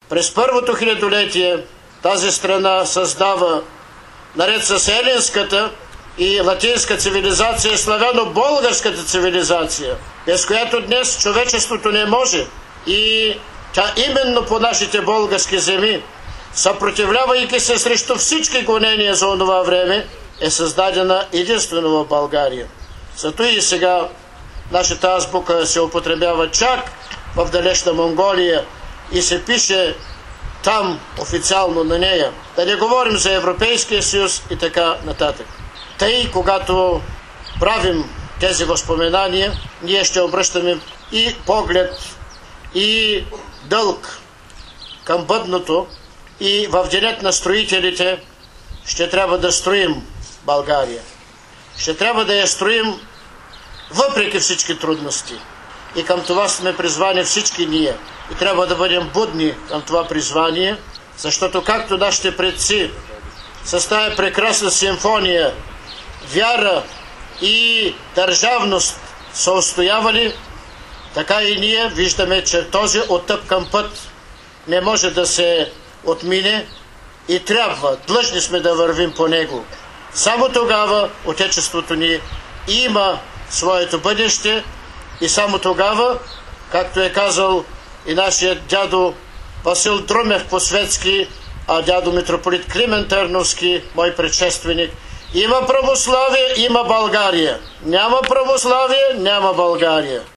През първото хилядолетие тази страна създава, наред с елинската и латинска цивилизация, славяно-българската цивилизация, без която днес човечеството не може. И тя именно по нашите български земи, съпротивлявайки се срещу всички гонения за онова време, е създадена единствено в България. Зато и сега нашата азбука се употребява чак в далечна Монголия и се пише там официално на нея. Да не говорим за Европейския съюз и така нататък. Тъй, когато правим тези възпоменания, ние ще обръщаме и поглед, и дълг към бъдното, и в денят на строителите ще трябва да строим България. Ще трябва да я строим въпреки всички трудности. И към това сме призвани всички ние. И трябва да бъдем будни към това призвание, защото както нашите предци с тая прекрасна симфония вяра и държавност са устоявали, така и ние виждаме, че този оттъпкан път не може да се отмине и трябва, длъжни сме да вървим по него. Само тогава Отечеството ни има своето бъдеще и само тогава, както е казал и нашият дядо Васил Друмев по-светски, а дядо митрополит Климент Търновски, мой предшественик, има православие, има България. Няма православие, няма България.